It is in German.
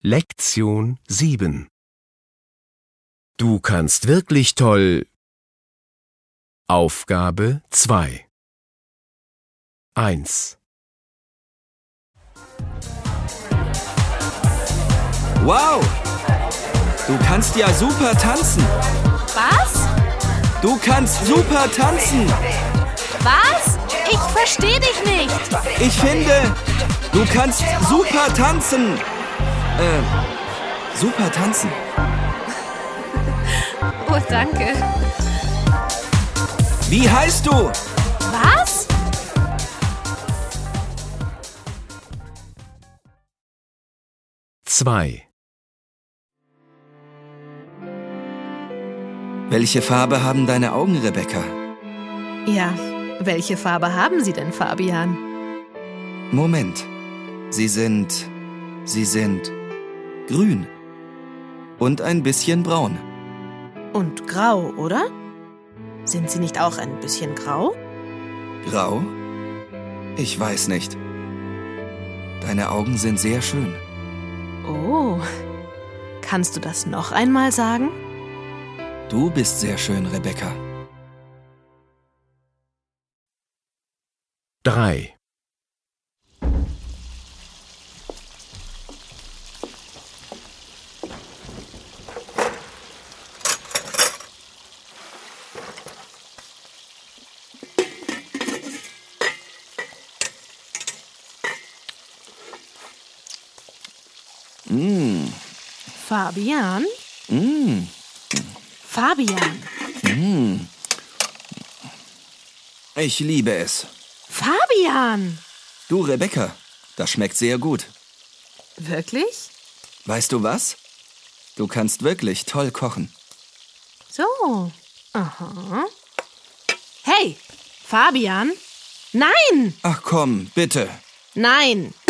Lektion 7. Du kannst wirklich toll. Aufgabe 2. 1. Wow! Du kannst ja super tanzen. Was? Du kannst super tanzen. Was? Ich verstehe dich nicht. Ich finde, du kannst super tanzen. Super tanzen. Oh, danke. Wie heißt du? Was? Zwei. Welche Farbe haben deine Augen, Rebecca? Ja, welche Farbe haben Sie denn, Fabian? Moment. Sie sind grün. Und ein bisschen braun. Und grau, oder? Sind Sie nicht auch ein bisschen grau? Grau? Ich weiß nicht. Deine Augen sind sehr schön. Oh, kannst du das noch einmal sagen? Du bist sehr schön, Rebecca. 3. Fabian? Fabian? Ich liebe es. Fabian! Du, Rebecca, das schmeckt sehr gut. Wirklich? Weißt du was? Du kannst wirklich toll kochen. So. Aha. Hey, Fabian? Nein! Ach komm, bitte. Nein!